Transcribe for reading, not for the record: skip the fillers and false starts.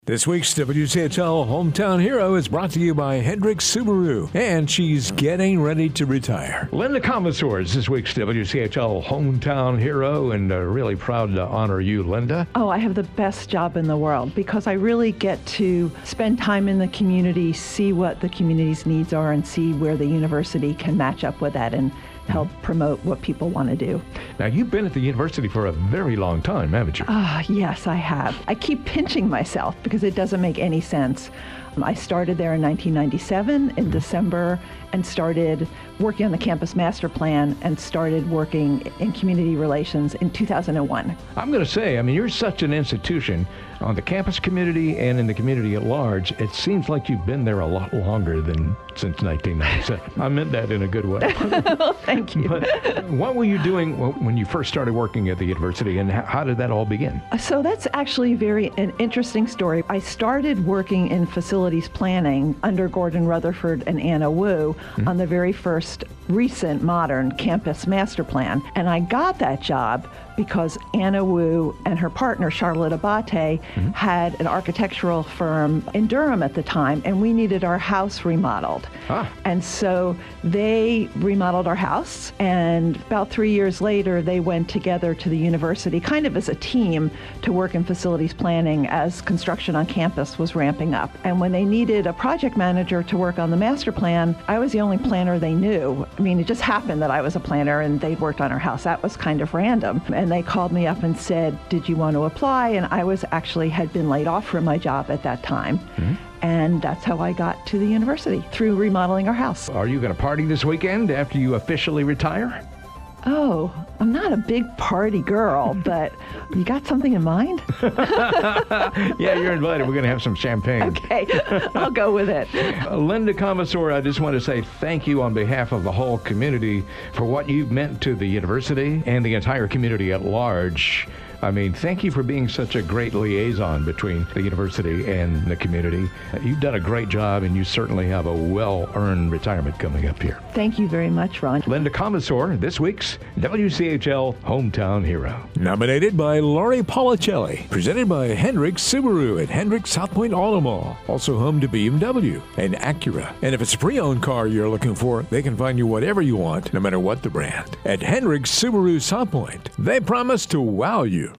This week's WCHL Hometown Hero is brought to you by Hendricks Subaru, and she's getting ready to retire. Linda Commissar is this week's WCHL Hometown Hero, and really proud to honor you, Linda. Oh, I have the best job in the world because I really get to spend time in the community, see what the community's needs are, and see where the university can match up with that and help promote what people want to do. Now, you've been at the university for a very long time, haven't you? Yes, I have. I keep pinching myself because it doesn't make any sense. I started there in 1997 in December and started working on the campus master plan and started working in community relations in 2001. I'm going to say, you're such an institution on the campus community and in the community at large. It seems like you've been there a lot longer than since 1997. I meant that in a good way. Well, thank you. But what were you doing when you first started working at the university, and how did that all begin? So that's actually an interesting story. I started working in facilities planning under Gordon Rutherford and Anna Wu on the very first recent modern campus master plan. And I got that job because Anna Wu and her partner, Charlotte Abate, had an architectural firm in Durham at the time, and we needed our house remodeled. And so they remodeled our house, and about 3 years later, they went together to the university, kind of as a team, to work in facilities planning as construction on campus was ramping up. And when they needed a project manager to work on the master plan, I was the only planner they knew. It just happened that I was a planner and they'd worked on our house. That was kind of random. And they called me up and said, did you want to apply? And I had been laid off from my job at that time. And that's how I got to the university, through remodeling our house. Are you going to party this weekend after you officially retire? Oh, I'm not a big party girl, but you got something in mind? Yeah, you're invited. We're going to have some champagne. Okay, I'll go with it. Linda Commissar, I just want to say thank you on behalf of the whole community for what you've meant to the university and the entire community at large. Thank you for being such a great liaison between the university and the community. You've done a great job, and you certainly have a well-earned retirement coming up here. Thank you very much, Ron. Linda Commissar, this week's WCHL Hometown Hero. Nominated by Lori Policelli. Presented by Hendricks Subaru at Hendricks South Point Auto Mall. Also home to BMW and Acura. And if it's a pre-owned car you're looking for, they can find you whatever you want, no matter what the brand. At Hendricks Subaru South Point, they promise to wow you.